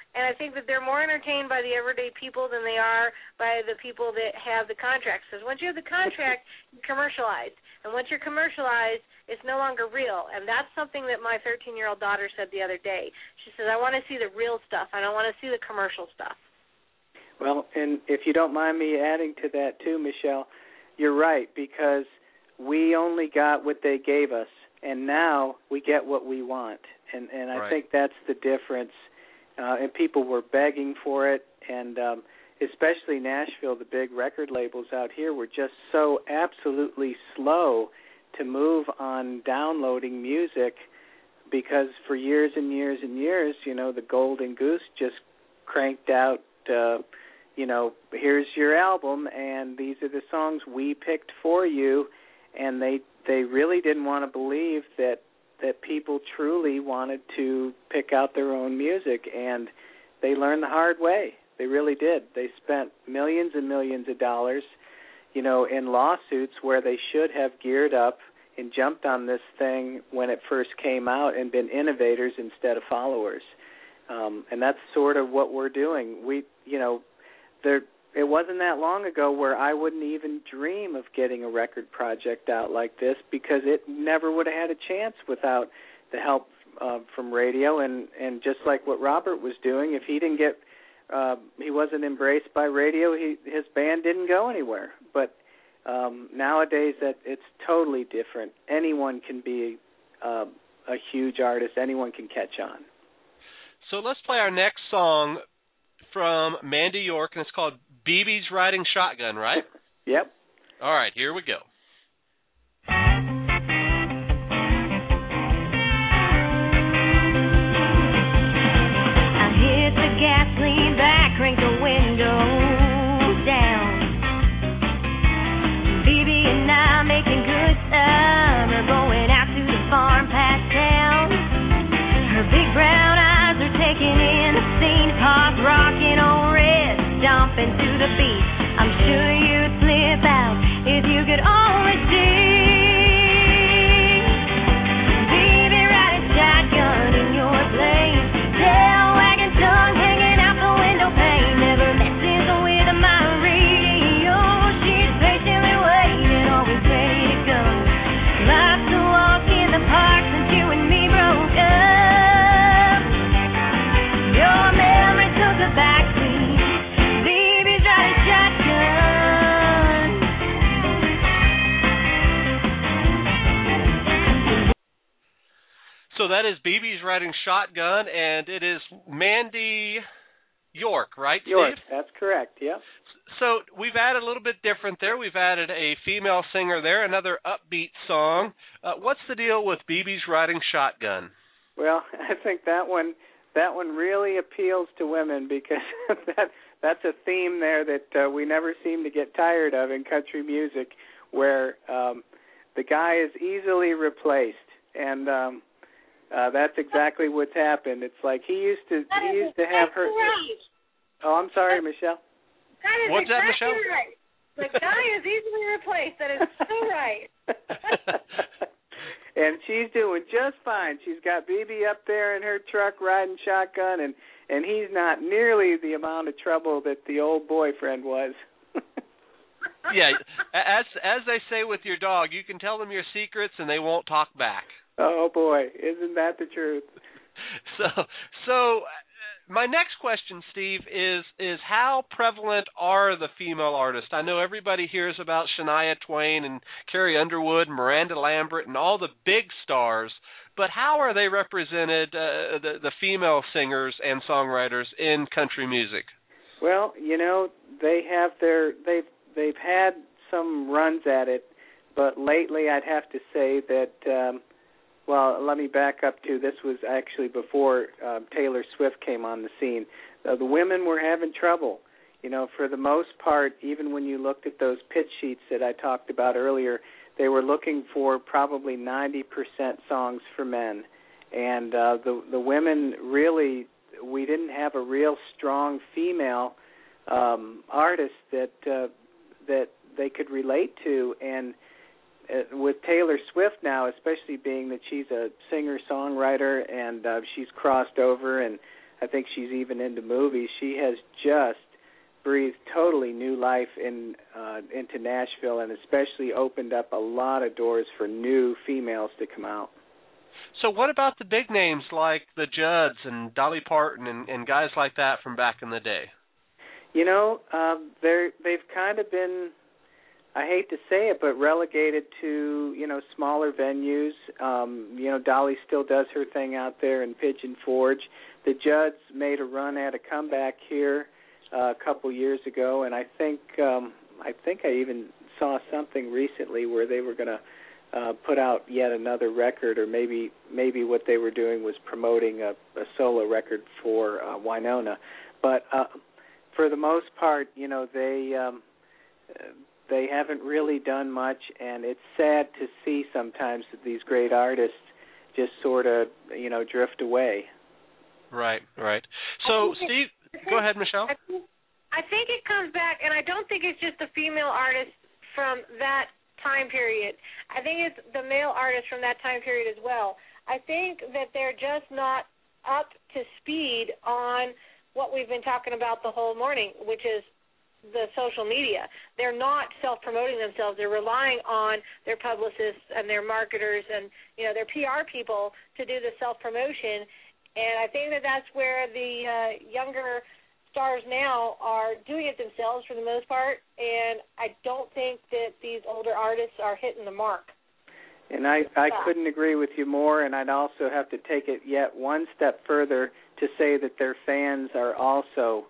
And I think that they're more entertained by the everyday people than they are by the people that have the contracts. Because once you have the contract, you're commercialized. And once you're commercialized, it's no longer real. And that's something that my thirteen-year-old daughter said the other day. She says, I want to see the real stuff. I don't want to see the commercial stuff. Well, and if you don't mind me adding to that too, Michelle, you're right, because we only got what they gave us, and now we get what we want. And, and I right. think that's the difference. Uh, and people were begging for it, and um, especially Nashville, the big record labels out here were just so absolutely slow to move on downloading music, because for years and years and years, you know, the Golden Goose just cranked out, uh, you know, here's your album, and these are the songs we picked for you, and they they really didn't want to believe that that people truly wanted to pick out their own music, and they learned the hard way. They really did. They spent millions and millions of dollars, you know, in lawsuits where they should have geared up and jumped on this thing when it first came out and been innovators instead of followers. Um, and that's sort of what we're doing. We, you know, there. It wasn't that long ago where I wouldn't even dream of getting a record project out like this, because it never would have had a chance without the help uh, from radio. And, and just like what Robert was doing, if he didn't get, uh, he wasn't embraced by radio, he, his band didn't go anywhere. But um, nowadays that it's totally different. Anyone can be uh, a huge artist. Anyone can catch on. So let's play our next song from Mandy York, and it's called B B's Riding Shotgun, right? Yep. All right, here we go. I hit the gas, lean back, crank the window down. B B and I making good time. We're going out to the farm past town. Her big brown eyes are taking in the scene, pop rocking on red, stomping to the beat. I'm sure you'd flip out if you could only see baby riding shotgun in your plane, tail wagging, tongue hanging out the window pane, never messes with my radio. She's patiently waiting, always ready to go. Lots to walk in the park since you and me broke up. Your memory took a backseat. So that is B B's Riding Shotgun, and it is Mandy York, right, Steve? York, that's correct, yep. So we've added a little bit different there. We've added a female singer there, another upbeat song. Uh, what's the deal with B B's Riding Shotgun? Well, I think that one that one really appeals to women, because that that's a theme there that uh, we never seem to get tired of in country music, where um, the guy is easily replaced, and um, uh, that's exactly what's happened. It's like he used to that he used to have her. Right. Oh, I'm sorry, Michelle. That is What's exactly that, Michelle? right. The guy is easily replaced. That is so right. And she's doing just fine. She's got B B up there in her truck riding shotgun, and, and he's not nearly the amount of trouble that the old boyfriend was. Yeah, as as they say with your dog, you can tell them your secrets and they won't talk back. Oh, boy, isn't that the truth? So, so my next question, Steve, is is how prevalent are the female artists? I know everybody hears about Shania Twain and Carrie Underwood, and Miranda Lambert, and all the big stars, but how are they represented, uh, the, the female singers and songwriters in country music? Well, you know, they have their they've they've had some runs at it, but lately I'd have to say that. Um, Well, let me back up to this was actually before uh, Taylor Swift came on the scene. Uh, the women were having trouble. You know, for the most part, even when you looked at those pitch sheets that I talked about earlier, they were looking for probably ninety percent songs for men. And uh, the the women really, we didn't have a real strong female um, artist that uh, that they could relate to. And with Taylor Swift now, especially being that she's a singer-songwriter and uh, she's crossed over, and I think she's even into movies. She has just breathed totally new life in uh, into Nashville, and especially opened up a lot of doors for new females to come out. So what about the big names like the Judds and Dolly Parton and, and guys like that from back in the day? You know, uh, they're they've kind of been, I hate to say it, but relegated to, you know, smaller venues. Um, you know, Dolly still does her thing out there in Pigeon Forge. The Judds made a run at a comeback here uh, a couple years ago, and I think um, I think I even saw something recently where they were going to uh, put out yet another record, or maybe maybe what they were doing was promoting a, a solo record for uh, Winona. But uh, for the most part, you know, they um, they haven't really done much, and it's sad to see sometimes that these great artists just sort of, you know, drift away. Right, right. So, Steve, it, go ahead, Michelle. I think, I think it comes back, and I don't think it's just the female artists from that time period. I think it's the male artists from that time period as well. I think that they're just not up to speed on what we've been talking about the whole morning, which is the social media. They're not self-promoting themselves. They're relying on their publicists and their marketers and, you know, their P R people to do the self-promotion. And I think that that's where the uh, younger stars now are doing it themselves for the most part, and I don't think that these older artists are hitting the mark. And I, I couldn't agree with you more, and I'd also have to take it yet one step further to say that their fans are also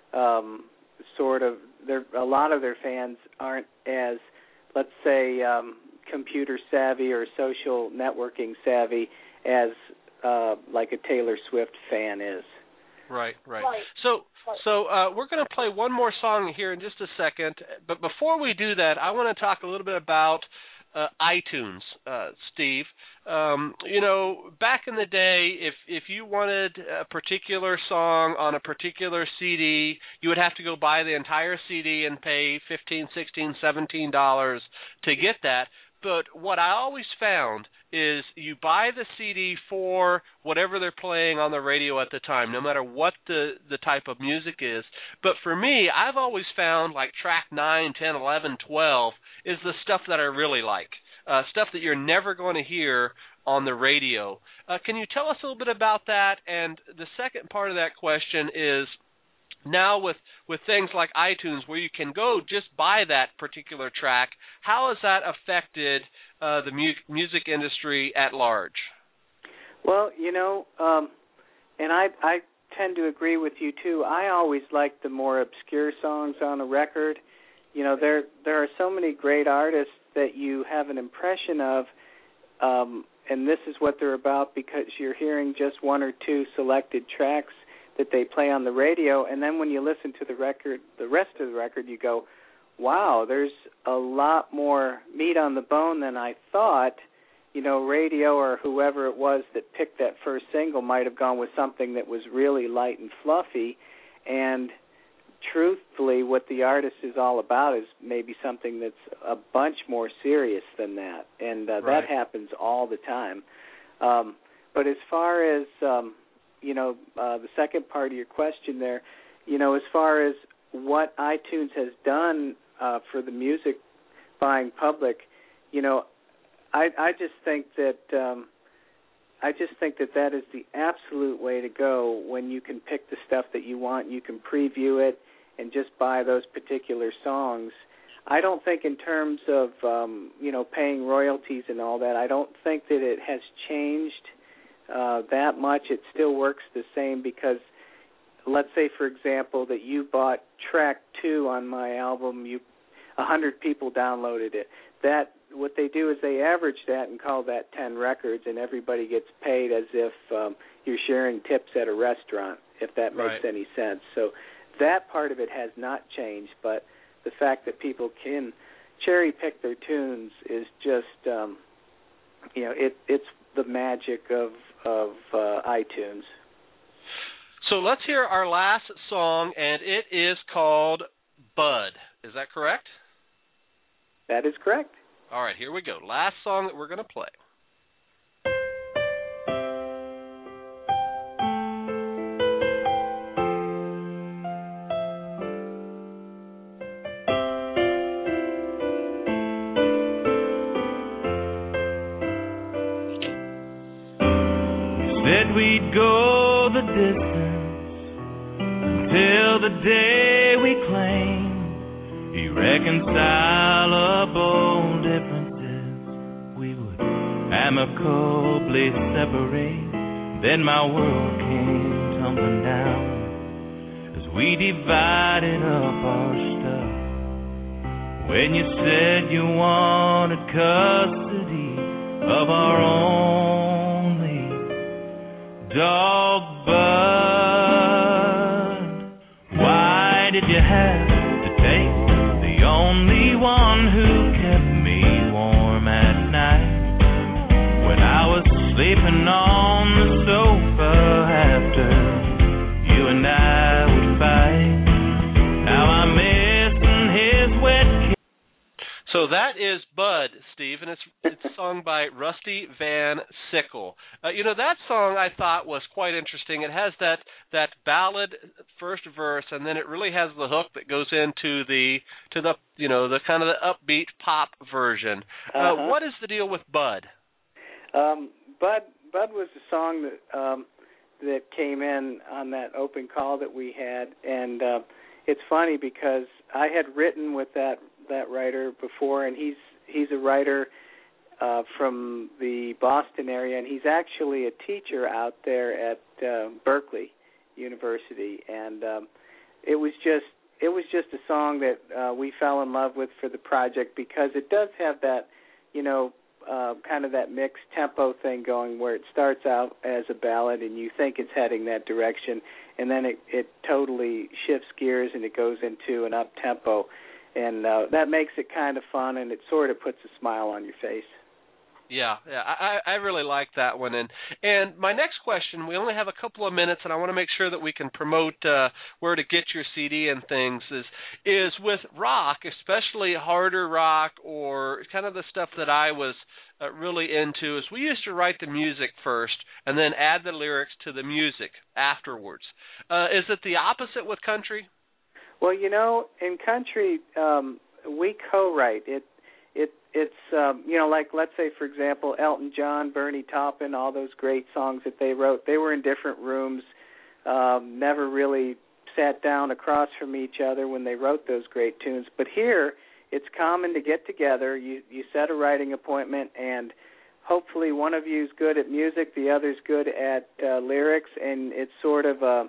um, sort of, a lot of their fans aren't as, let's say, um, computer savvy or social networking savvy as uh, like a Taylor Swift fan is. Right, right. Right. So, so uh, we're going to play one more song here in just a second. But before we do that, I want to talk a little bit about uh, iTunes, uh, Steve. Um, you know, back in the day, if if you wanted a particular song on a particular C D, you would have to go buy the entire C D and pay fifteen, sixteen, seventeen dollars to get that. But what I always found is you buy the C D for whatever they're playing on the radio at the time, no matter what the, the type of music is. But for me, I've always found like track nine, ten, eleven, twelve is the stuff that I really like, uh, stuff that you're never going to hear on the radio. Uh, can you tell us a little bit about that? And the second part of that question is, now with, with things like iTunes where you can go just buy that particular track, how has that affected uh, the mu- music industry at large? Well, you know, um, and I, I tend to agree with you too. I always like the more obscure songs on a record. You know, there there are so many great artists that you have an impression of, um, and this is what they're about because you're hearing just one or two selected tracks that they play on the radio, and then when you listen to the record, the rest of the record, you go, wow, there's a lot more meat on the bone than I thought. You know, radio or whoever it was that picked that first single might have gone with something that was really light and fluffy, and truthfully, what the artist is all about is maybe something that's a bunch more serious than that, and uh, right. that happens all the time. Um, but as far as um, you know, uh, the second part of your question there, you know, as far as what iTunes has done uh, for the music buying public, you know, I, I just think that um, I just think that that is the absolute way to go when you can pick the stuff that you want, you can preview it, and just buy those particular songs. I don't think in terms of, um, you know, paying royalties and all that, I don't think that it has changed uh, that much. It still works the same because let's say, for example, that you bought track two on my album, you one hundred people downloaded it. That what they do is they average that and call that ten records, and everybody gets paid as if um, you're sharing tips at a restaurant, if that makes right. any sense. So that part of it has not changed, but the fact that people can cherry pick their tunes is just, um, you know, it, it's the magic of of uh, iTunes. So let's hear our last song, and it is called Bud. Is that correct? That is correct. All right, here we go. Last song that we're going to play. go the distance until the day we claim irreconcilable differences. We would amicably separate. Then my world came tumbling down as we divided up our stuff. When you said you wanted custody of our only dog, Bud, why did you have to take the only one who kept me warm at night when I was sleeping on the sofa after you and I would fight? Now I'm missing his wet kiss. So that is Bud, Steve, and it's it's sung by Rusty Van Sickle. Uh, you know, that song I thought was quite interesting. It has that that ballad first verse, and then it really has the hook that goes into the to the you know the kind of the upbeat pop version. Uh, uh-huh. What is the deal with Bud? Um, Bud Bud was a song that um, that came in on that open call that we had, and uh, it's funny because I had written with that. that writer before, and he's he's a writer uh, from the Boston area, and he's actually a teacher out there at uh, Berkeley University, and um, it was just it was just a song that uh, we fell in love with for the project because it does have that, you know, uh, kind of that mixed tempo thing going where it starts out as a ballad and you think it's heading that direction, and then it, it totally shifts gears and it goes into an up tempo. And uh, that makes it kind of fun, and it sort of puts a smile on your face. Yeah, yeah, I, I really like that one. And and my next question, we only have a couple of minutes, and I want to make sure that we can promote uh, where to get your C D and things, is is with rock, especially harder rock or kind of the stuff that I was uh, really into, is we used to write the music first and then add the lyrics to the music afterwards. Uh, is it the opposite with country? Well, you know, in country, um, we co-write. It, it, it's, um, you know, like let's say, for example, Elton John, Bernie Taupin, all those great songs that they wrote. They were in different rooms, um, never really sat down across from each other when they wrote those great tunes. But here, it's common to get together. You, you set a writing appointment, and hopefully one of you is good at music, the other's good at uh, lyrics, and it's sort of a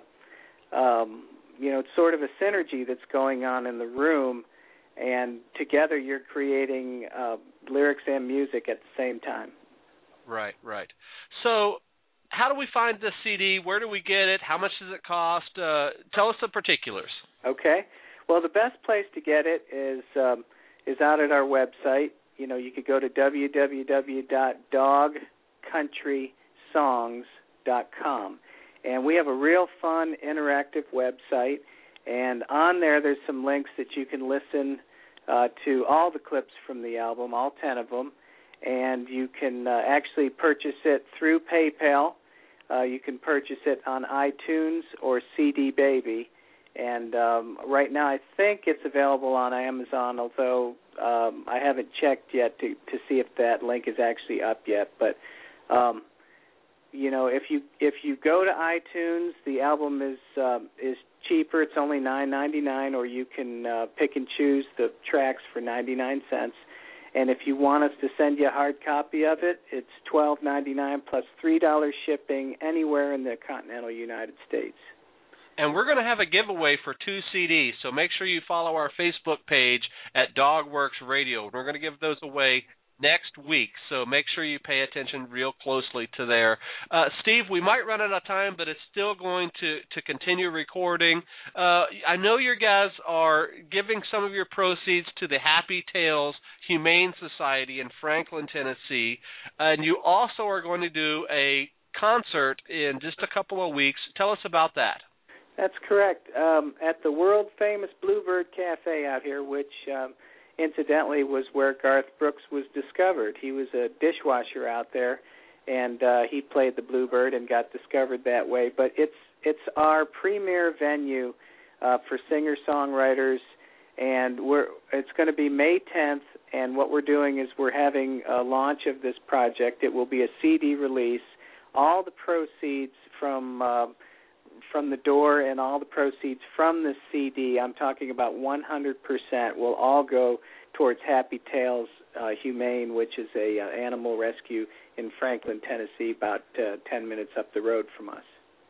um, you know, it's sort of a synergy that's going on in the room, and together you're creating uh, lyrics and music at the same time. Right, right. So how do we find this C D? Where do we get it? How much does it cost? Uh, tell us the particulars. Okay. Well, the best place to get it is um, is out at our website. You know, you could go to w w w dot dog country songs dot com. And we have a real fun, interactive website, and on there there's some links that you can listen uh, to all the clips from the album, all ten of them, and you can uh, actually purchase it through PayPal. Uh, you can purchase it on iTunes or C D Baby, and um, right now I think it's available on Amazon, although um, I haven't checked yet to, to see if that link is actually up yet, but um, you know, if you if you go to iTunes, the album is um, is cheaper. It's only nine ninety-nine, or you can uh, pick and choose the tracks for ninety-nine cents. And if you want us to send you a hard copy of it, it's twelve ninety-nine plus three dollars shipping anywhere in the continental United States. And we're going to have a giveaway for two C Ds, so make sure you follow our Facebook page at Dogworks Radio. We're going to give those away next week, so make sure you pay attention real closely to there. Uh, Steve, we might run out of time, but it's still going to, to continue recording. Uh, I know you guys are giving some of your proceeds to the Happy Tales Humane Society in Franklin, Tennessee, and you also are going to do a concert in just a couple of weeks. Tell us about that. That's correct. Um, at the world-famous Bluebird Cafe out here, which um, incidentally was where Garth Brooks was discovered. He was a dishwasher out there, and uh, he played the Bluebird and got discovered that way. But it's it's our premier venue uh, for singer-songwriters, and we're it's going to be May tenth, and what we're doing is we're having a launch of this project. It will be a C D release. all the proceeds from uh, from the door and all the proceeds from the C D, I'm talking about one hundred percent, will all go towards Happy Tales uh, Humane, which is a uh, animal rescue in Franklin, Tennessee, about uh, ten minutes up the road from us.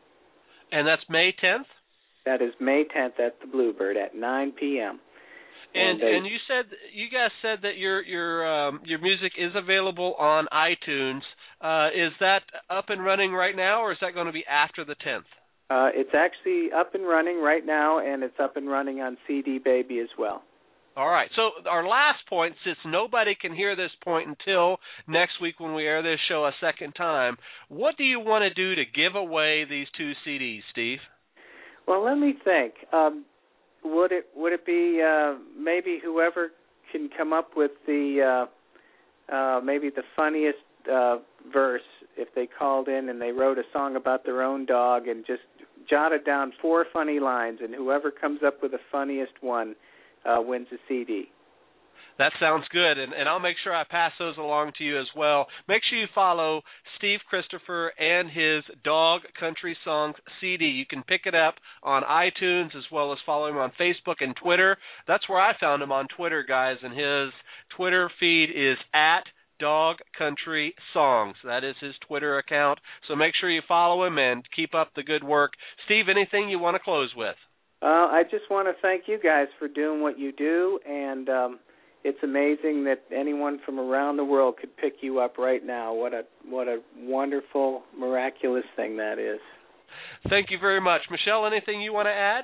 And that's May tenth? That is May tenth at the Bluebird at nine p.m. And and, uh, and you said you guys said that your your um, your music is available on iTunes. Uh, is that up and running right now, or is that going to be after the tenth? Uh, it's actually up and running right now, and it's up and running on C D Baby as well. All right. So our last point, since nobody can hear this point until next week when we air this show a second time, what do you want to do to give away these two C Ds, Steve? Well, let me think. Um, would it would it be uh, maybe whoever can come up with the uh, uh, maybe the funniest uh, verse, if they called in and they wrote a song about their own dog and just jotted down four funny lines, and whoever comes up with the funniest one uh, wins a C D. That sounds good, and, and I'll make sure I pass those along to you as well. Make sure you follow Steve Christopher and his Dog Country Songs C D. You can pick it up on iTunes as well as follow him on Facebook and Twitter. That's where I found him, on Twitter, guys, and his Twitter feed is at Dog Country Songs. That is his Twitter account, so make sure you follow him and keep up the good work. Steve, anything you want to close with? Uh, I just want to thank you guys for doing what you do, and um, it's amazing that anyone from around the world could pick you up right now. What a what a wonderful, miraculous thing that is. Thank you very much. Michelle, anything you want to add?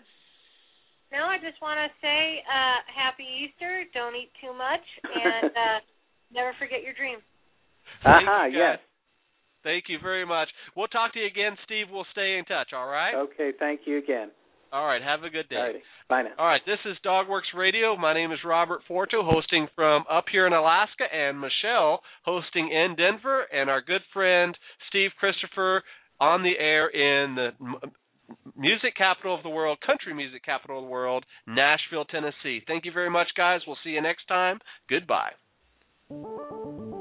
No, I just want to say uh, Happy Easter. Don't eat too much, and uh, never forget your dream. Aha, yes. Thank you very much. We'll talk to you again, Steve. We'll stay in touch, all right? Okay, thank you again. All right, have a good day. All right, bye now. All right, this is DogWorks Radio. My name is Robert Forto, hosting from up here in Alaska, and Michelle hosting in Denver, and our good friend Steve Christopher on the air in the music capital of the world, country music capital of the world, Nashville, Tennessee. Thank you very much, guys. We'll see you next time. Goodbye.